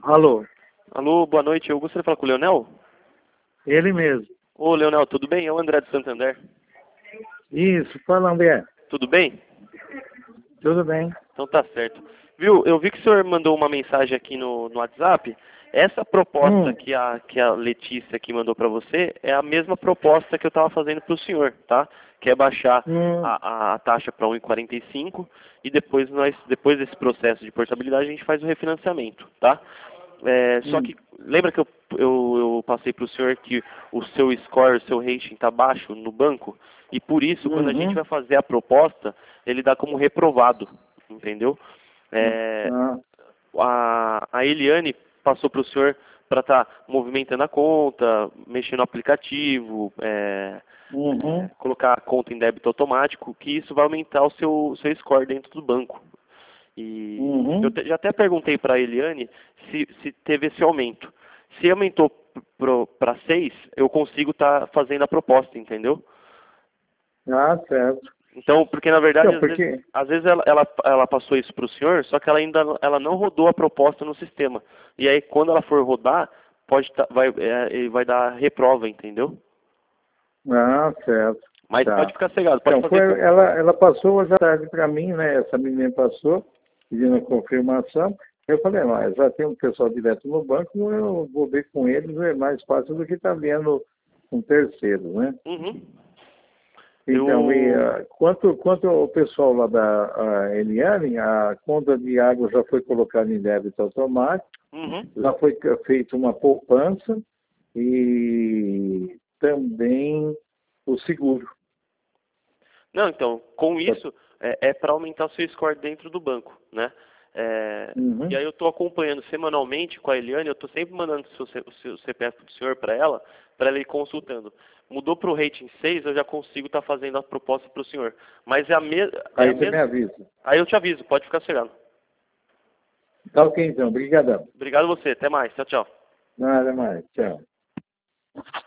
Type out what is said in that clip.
Alô, Alô, boa noite. Eu gostaria de falar com o Leonel. ele mesmo. Ô, Leonel, tudo bem? É o André de Santander. Isso, fala, André. Tudo bem? Tudo bem? Então tá certo. Viu, eu vi que o senhor mandou uma mensagem aqui no WhatsApp. Essa proposta Hum, que a Letícia aqui mandou para você é a mesma proposta que eu estava fazendo para o senhor, tá? Que é baixar hum, a taxa para 1,45 e depois desse processo de portabilidade, a gente faz o refinanciamento, tá? Só hum, que, lembra que eu passei para o senhor que o seu score, o seu rating está baixo no banco? E por isso, quando a gente uhum. vai fazer a proposta, ele dá como reprovado, entendeu? É, Ah, a Eliane passou para o senhor para estar movimentando a conta, mexendo no aplicativo, uhum, colocar a conta em débito automático, que isso vai aumentar o seu score dentro do banco. E uhum. já até perguntei para a Eliane se teve esse aumento. Se aumentou para 6, eu consigo estar fazendo a proposta, entendeu? Ah, certo. Então, porque na verdade, Então, porque... às vezes ela passou isso para o senhor, só que ela não rodou a proposta no sistema. E aí, quando ela for rodar, ele vai dar reprova, entendeu? Ah, certo. Mas pode Tá. ficar cegado, pode Então, fazer com. ela passou hoje à tarde para mim, né? Essa menina passou, pedindo a confirmação. Eu falei, mas já tem um pessoal direto no banco, eu vou ver com eles, é mais fácil do que estar vendo um terceiro, né? Uhum. Então, Eu. quanto ao pessoal lá da Eliane, a conta de água já foi colocada em débito automático, Uhum. já foi feita uma poupança e também o seguro. Não, então, com isso, é para aumentar o seu score dentro do banco, né? E Uhum. aí eu estou acompanhando semanalmente com a Eliane, eu estou sempre mandando o seu CPF do senhor para ela ir consultando. Mudou para o rating 6, eu já consigo estar fazendo a proposta para o senhor. Mas é a Aí você me mesma. avisa. Aí eu te aviso, pode ficar chegando. Tá ok, então. Obrigadão. Obrigado a você, até mais, tchau, tchau. Nada mais. Tchau.